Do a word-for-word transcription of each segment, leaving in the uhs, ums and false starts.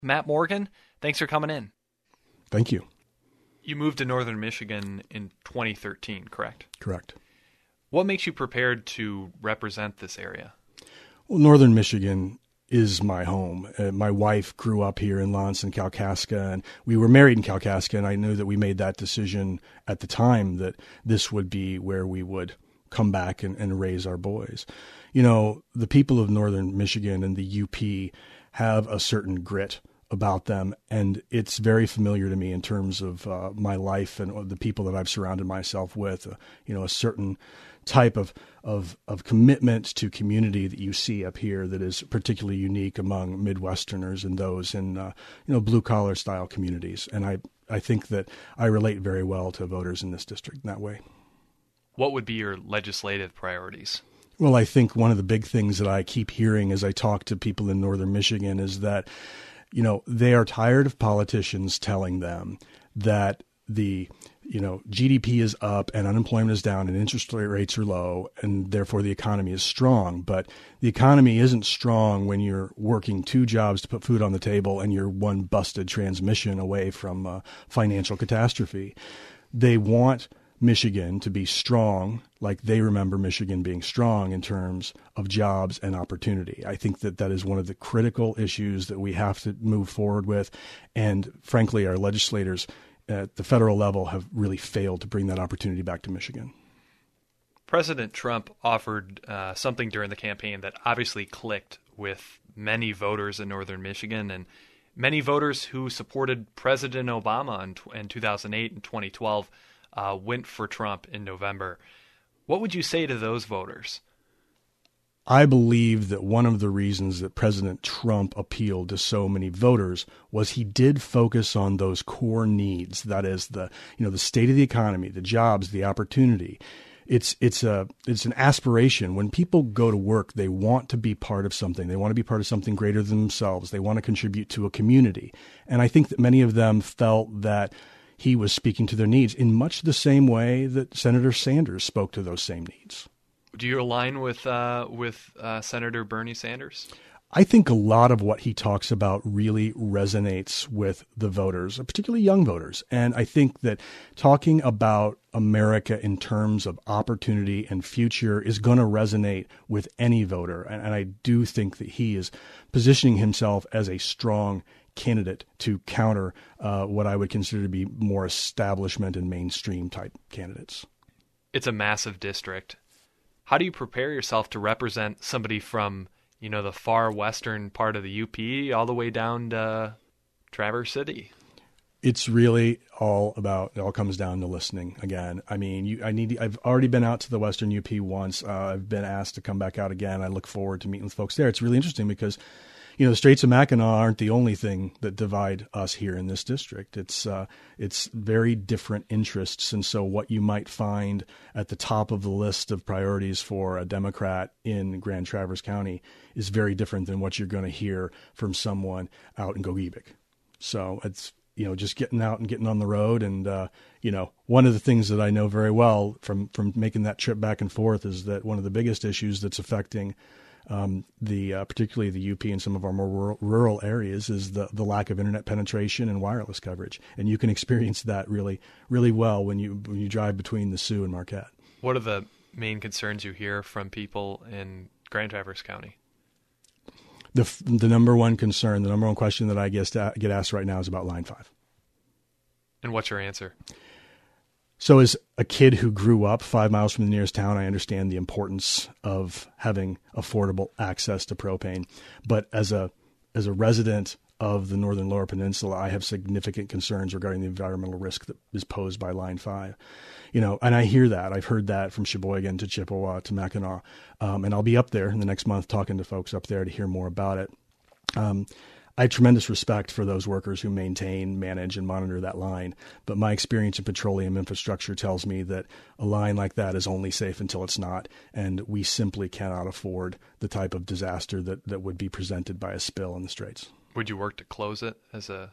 Matt Morgan, thanks for coming in. Thank you. You moved to Northern Michigan in twenty thirteen, correct? Correct. What makes you prepared to represent this area? Well, Northern Michigan is my home. Uh, my wife grew up here in Lawrence and Kalkaska, and we were married in Kalkaska, and I knew that we made that decision at the time that this would be where we would come back and, and raise our boys. You know, the people of Northern Michigan and the U P have a certain grit about them, and it's very familiar to me in terms of uh, my life and the people that I've surrounded myself with. Uh, you know, a certain type of, of of commitment to community that you see up here that is particularly unique among Midwesterners and those in uh, you know blue collar style communities. And I I think that I relate very well to voters in this district in that way. What would be your legislative priorities? Well, I think one of the big things that I keep hearing as I talk to people in Northern Michigan is that, you know, they are tired of politicians telling them that the, you know, G D P is up and unemployment is down and interest rates are low and therefore the economy is strong. But the economy isn't strong when you're working two jobs to put food on the table and you're one busted transmission away from uh, financial catastrophe. They want Michigan to be strong, like they remember Michigan being strong in terms of jobs and opportunity. I think that that is one of the critical issues that we have to move forward with. And frankly, our legislators at the federal level have really failed to bring that opportunity back to Michigan. President Trump offered uh, something during the campaign that obviously clicked with many voters in Northern Michigan and many voters who supported President Obama in, in two thousand eight and twenty twelve. Uh, went for Trump in November. What would you say to those voters? I believe that one of the reasons that President Trump appealed to so many voters was he did focus on those core needs. That is the, you know, the state of the economy, the jobs, the opportunity. It's it's a it's an aspiration. When people go to work, they want to be part of something. They want to be part of something greater than themselves. They want to contribute to a community. And I think that many of them felt that he was speaking to their needs in much the same way that Senator Sanders spoke to those same needs. Do you align with uh, with uh, Senator Bernie Sanders? I think a lot of what he talks about really resonates with the voters, particularly young voters. And I think that talking about America in terms of opportunity and future is going to resonate with any voter. And, and I do think that he is positioning himself as a strong candidate to counter uh, what I would consider to be more establishment and mainstream type candidates. It's a massive district. How do you prepare yourself to represent somebody from, you know, the far western part of the U P all the way down to Traverse City? It's really all about, it all comes down to listening again. I mean, you, I need, I've already been out to the Western U P once. Uh, I've been asked to come back out again. I look forward to meeting with folks there. It's really interesting because, you know, the Straits of Mackinac aren't the only thing that divide us here in this district. It's uh, it's very different interests. And so what you might find at the top of the list of priorities for a Democrat in Grand Traverse County is very different than what you're going to hear from someone out in Gogebic. So it's, you know, just getting out and getting on the road. And, uh, you know, one of the things that I know very well from, from making that trip back and forth is that one of the biggest issues that's affecting Um, the uh, particularly the U P and some of our more rural, rural areas is the, the lack of internet penetration and wireless coverage, and you can experience that really really well when you when you drive between the Sioux and Marquette. What are the main concerns you hear from people in Grand Traverse County? The the number one concern, the number one question that I get get asked right now is about Line Five. And what's your answer? So as a kid who grew up five miles from the nearest town, I understand the importance of having affordable access to propane. But as a as a resident of the northern Lower Peninsula, I have significant concerns regarding the environmental risk that is posed by Line five. You know, and I hear that. I've heard that from Sheboygan to Chippewa to Mackinac. Um, and I'll be up there in the next month talking to folks up there to hear more about it. Um, I have tremendous respect for those workers who maintain, manage, and monitor that line. But my experience in petroleum infrastructure tells me that a line like that is only safe until it's not. And we simply cannot afford the type of disaster that, that would be presented by a spill in the Straits. Would you work to close it as a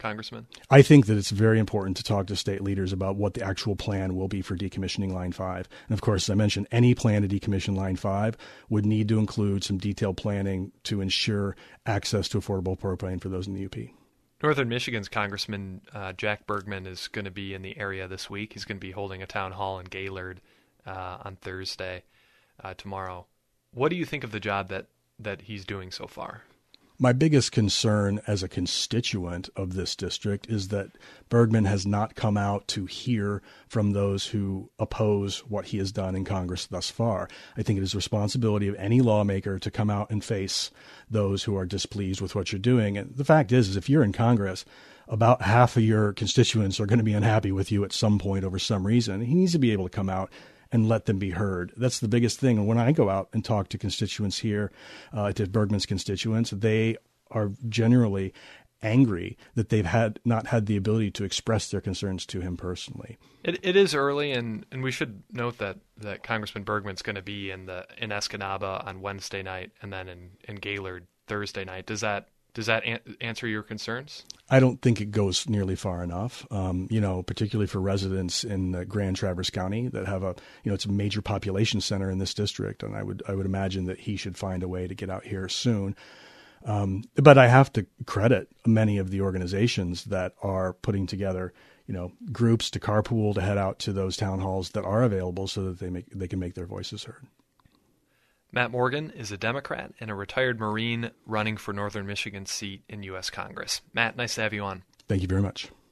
Congressman? I think that it's very important to talk to state leaders about what the actual plan will be for decommissioning Line five. And of course, as I mentioned, any plan to decommission Line five would need to include some detailed planning to ensure access to affordable propane for those in the U P. Northern Michigan's Congressman uh, Jack Bergman is going to be in the area this week. He's going to be holding a town hall in Gaylord uh, on Thursday, uh, tomorrow. What do you think of the job that, that he's doing so far? My biggest concern as a constituent of this district is that Bergman has not come out to hear from those who oppose what he has done in Congress thus far. I think it is the responsibility of any lawmaker to come out and face those who are displeased with what you're doing. And the fact is, is if you're in Congress, about half of your constituents are going to be unhappy with you at some point over some reason. He needs to be able to come out and let them be heard. That's the biggest thing. And when I go out and talk to constituents here, uh, to Bergman's constituents, they are generally angry that they've had not had the ability to express their concerns to him personally. It it is early, and, and we should note that, that Congressman Bergman's going to be in the in Escanaba on Wednesday night, and then in, in Gaylord Thursday night. Does that Does that an- answer your concerns? I don't think it goes nearly far enough, um, you know, particularly for residents in uh, Grand Traverse County that have a, you know, it's a major population center in this district. And I would, I would imagine that he should find a way to get out here soon. Um, but I have to credit many of the organizations that are putting together, you know, groups to carpool to head out to those town halls that are available so that they make, they can make their voices heard. Matt Morgan is a Democrat and a retired Marine running for Northern Michigan's seat in U S Congress. Matt, nice to have you on. Thank you very much.